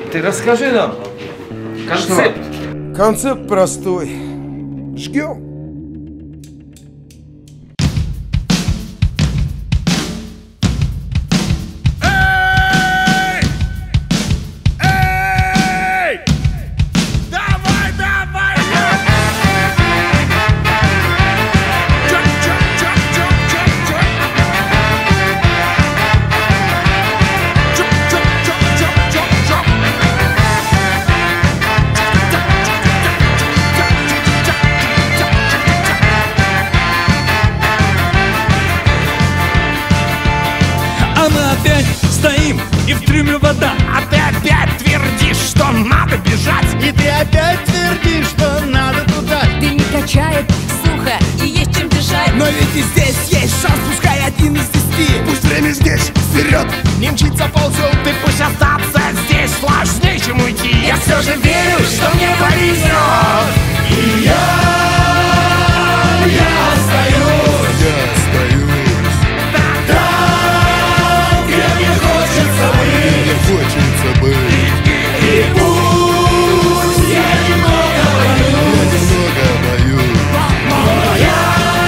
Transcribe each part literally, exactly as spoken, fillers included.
Ты расскажи нам концепт. Что? Концепт простой. Жгем. Стоим, и в трюме вода. А ты опять твердишь, что надо бежать. И ты опять твердишь, что надо туда. Ты не качает, сухо, и есть чем дышать. Но ведь и здесь есть шанс, пускай один из десяти. Пусть время здесь, вперед, не мчится ползет. Ты пусть остаться здесь сложнее, чем уйти. Я все же верю, что мне повезет. И я, я остаюсь. Я остаюсь. Хочется быть. И пусть я немного боюсь, Я немного боюсь. но я,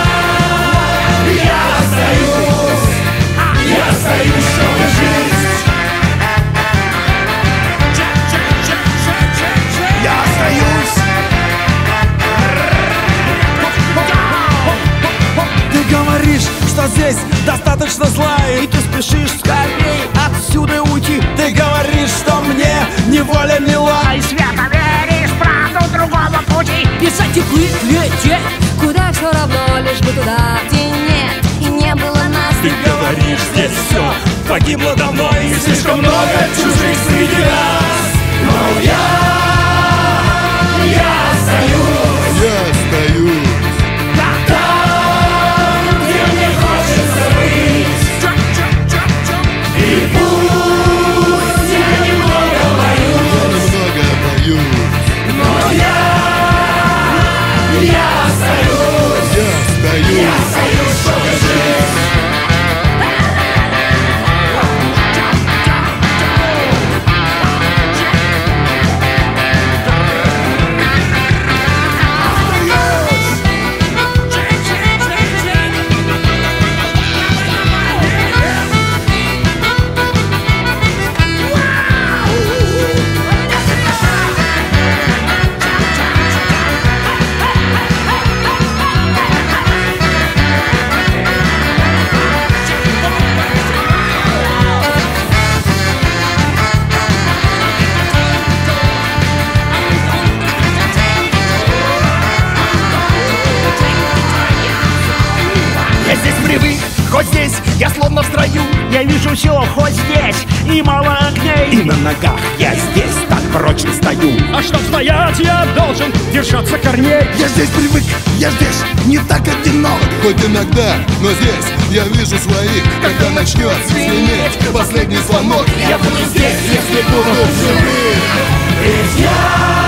я остаюсь, я остаюсь, чтобы жить. Я остаюсь. Ты говоришь, что здесь достаточно зла, и ты спешишь скорей отсюда уйти. Ты говоришь, что мне неволя мила, И свято веришь в правду другого пути. Бежать и плыть, лететь, куда все равно, лишь бы туда, где нет и не было нас. Ты говоришь, здесь все погибло давно, и слишком много чужих среди нас. Но я, я остаюсь. Я остаюсь. Там, где мне хочется быть. И пусть я немного боюсь, Немного боюсь. но я, я остаюсь. Я остаюсь. Я остаюсь, чтобы жить. я здесь привык, хоть здесь я словно в строю. Я вижу все, хоть здесь, и мало огней. И на ногах я здесь так прочно стою. А чтоб стоять, я должен держаться корней. Я здесь привык, я здесь не так одинок. Хоть иногда, но здесь я вижу своих. Когда начнет звенеть последний звонок, Я буду здесь, если буду живым. Ведь я